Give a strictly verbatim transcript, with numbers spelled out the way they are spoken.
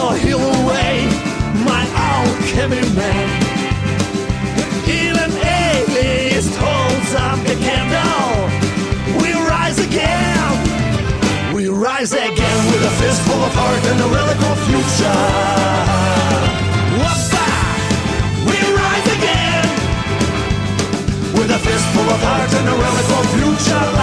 or heal away my alchemy man. Even atheist holds up the candle. We rise again. We rise again with a fistful of heart and a relic of future. Whoopa! We rise again with a fistful of heart and a relic of future.